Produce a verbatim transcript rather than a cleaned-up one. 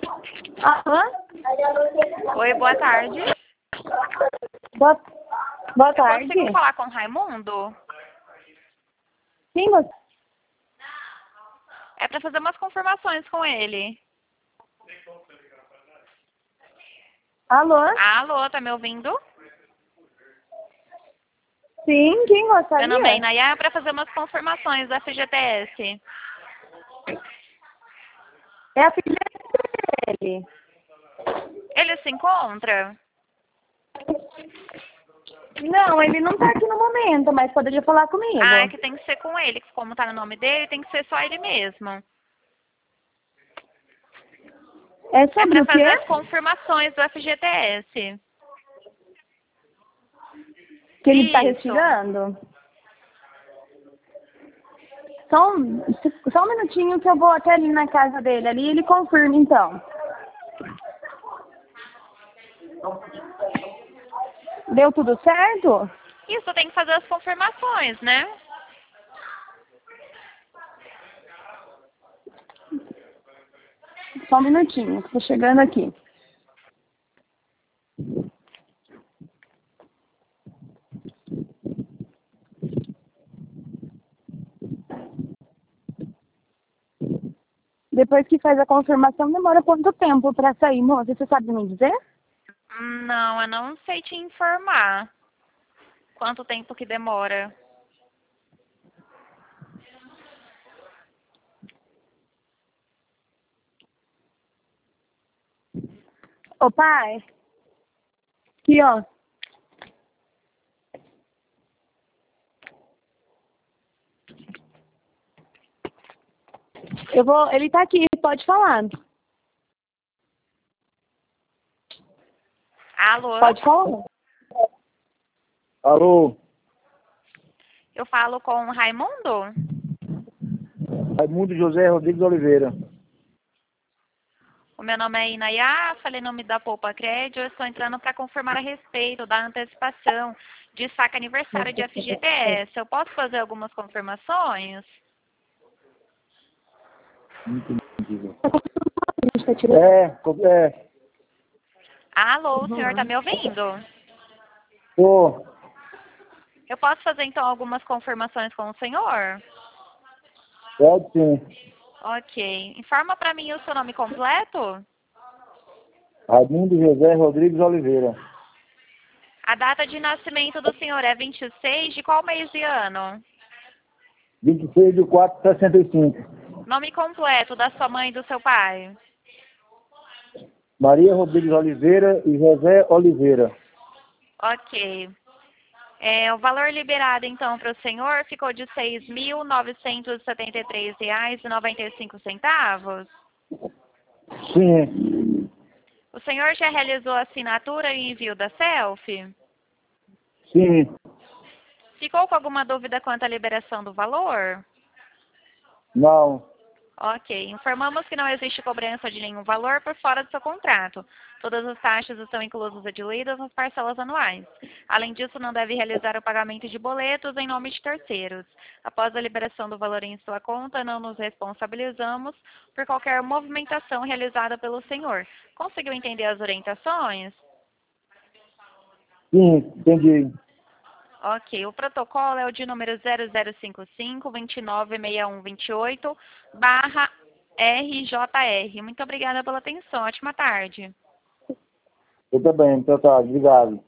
Alô? Oi, boa tarde. Boa, boa Eu tarde. consigo falar com o Raimundo? Sim, você... É para fazer umas confirmações com ele. Alô? Alô, tá me ouvindo? Sim, quem Meu nome é gostaria? Inayá, é para fazer umas confirmações da F G T S. É a filha dele. Ele se encontra? Não, ele não tá aqui no momento, mas poderia falar comigo. Ah, é que tem que ser com ele, que como tá no nome dele, tem que ser só ele mesmo. É É sobre para o quê? fazer as confirmações do F G T S. Que ele está Isso. retirando? Só um, só um minutinho que eu vou até ali na casa dele ali e ele confirma então. Deu tudo certo? Isso, tem que fazer as confirmações, né? Só um minutinho, tô chegando aqui. Depois que faz a confirmação, demora quanto tempo para sair, moça? Você sabe me dizer? Não, eu não sei te informar quanto tempo que demora. Ô pai, aqui ó. Eu vou, ele tá aqui, pode falar. Alô? Pode falar. Alô, Eu falo com o Raimundo? Raimundo José Rodrigues Oliveira. O meu nome é Inayá, falei nome da Poupa Crédito, eu estou entrando para confirmar a respeito da antecipação de saque aniversário de F G T S. Eu posso fazer algumas confirmações? É, co- é, Alô, o senhor está me ouvindo? tô, Eu posso fazer então algumas confirmações com o senhor? pode sim. Ok. Informa para mim o seu nome completo? Raimundo José Rodrigues Oliveira. A data de nascimento do senhor é vinte e seis de qual mês e ano? vinte e seis de quatro de sessenta e cinco. Nome completo da sua mãe e do seu pai? Maria Rodrigues Oliveira e José Oliveira. Ok. É, o valor liberado, então, para o senhor ficou de seis mil novecentos e setenta e três reais e noventa e cinco centavos. Sim, O senhor já realizou a assinatura e envio da selfie? sim, Ficou com alguma dúvida quanto à liberação do valor? não, Ok. Informamos que não existe cobrança de nenhum valor por fora do seu contrato. Todas as taxas estão inclusas e diluídas nas parcelas anuais. Além disso, não deve realizar o pagamento de boletos em nome de terceiros. Após a liberação do valor em sua conta, não nos responsabilizamos por qualquer movimentação realizada pelo senhor. Conseguiu entender as orientações? sim, entendi. Ok, o protocolo é o de número zero zero cinco cinco, dois nove seis um dois oito, barra R J R. Muito obrigada pela atenção. Ótima tarde. Eu também, então tá, obrigado.